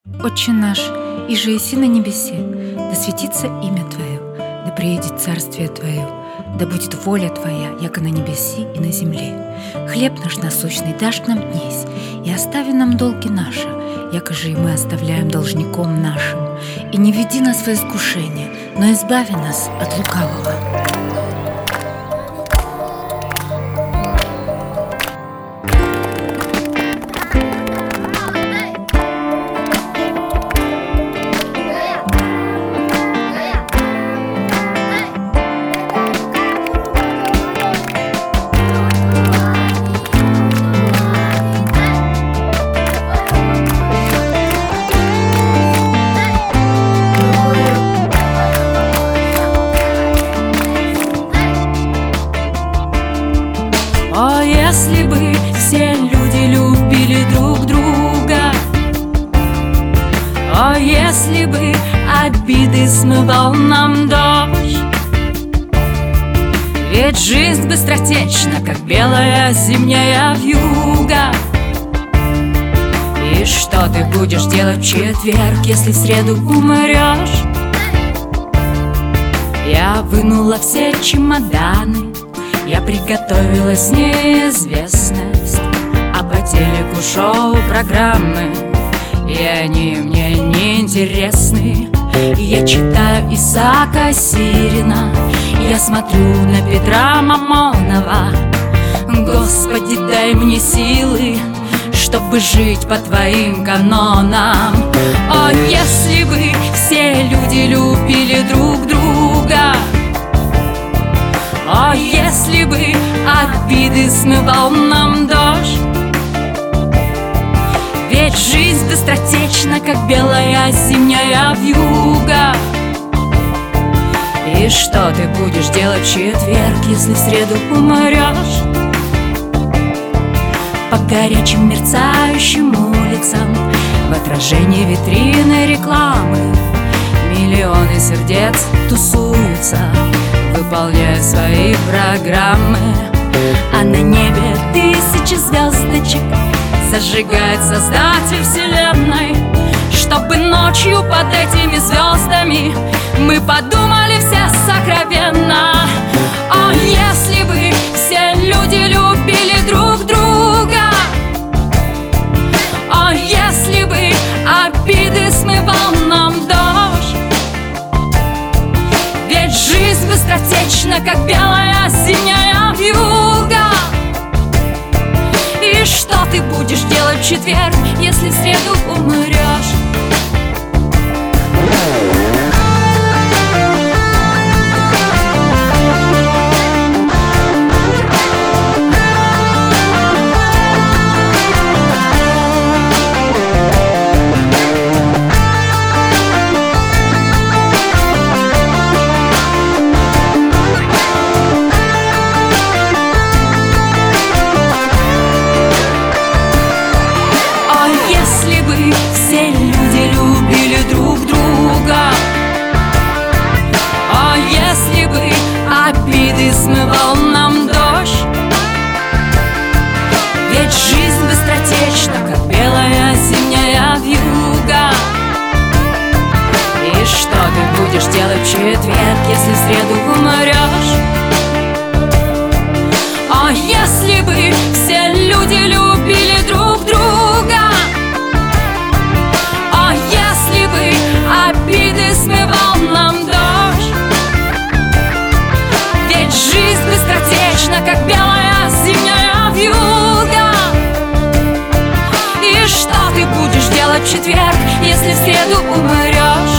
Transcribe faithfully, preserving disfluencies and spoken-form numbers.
Отче наш, иже еси на небесе, да светится имя Твое, да приедет царствие Твое, да будет воля Твоя, яко на небеси и на земле. Хлеб наш насущный дашь нам днесь, и остави нам долги наши, яко же и мы оставляем должником нашим. И не веди нас во искушение, но избави нас от лукавого. О, если бы все люди любили друг друга, о, если бы обиды смывал нам дождь, ведь жизнь быстротечна, как белая зимняя вьюга. И что ты будешь делать в четверг, если в среду умрешь? Я вынула все чемоданы, я приготовилась неизвестность, а по телеку шоу программы, и они мне не интересны. Я читаю Исаака Сирина, я смотрю на Петра Мамонова. Господи, дай мне силы, чтобы жить по твоим канонам. О, если бы все люди любили друг друга, о, если бы обиды смывал нам дождь, ведь жизнь быстротечна, как белая зимняя вьюга. И что ты будешь делать в четверг, если в среду умрешь? По горячим мерцающим улицам, в отражении витрины рекламы, миллионы сердец тусуются, выполняя свои программы. А на небе тысячи звездочек зажигает Создатель вселенной, чтобы ночью под этими звездами мы подумали все сокровенно. О, если бы все люди любили друг друга, о, если бы обиды смывал нам дождь, ведь жизнь быстротечна, как белая зимняя вьюга. И что ты будешь делать в четверг, если в среду умрешь? Все люди любили друг друга, о, если бы обиды смывал нам дождь, ведь жизнь быстротечна, как белая зимняя вьюга. И что ты будешь делать в четверг, если в среду умрешь? О, если бы все люди любили друг друга, обиды смывал нам дождь, ведь жизнь быстротечна, как белая зимняя вьюга. И что ты будешь делать в четверг, если в среду умрешь?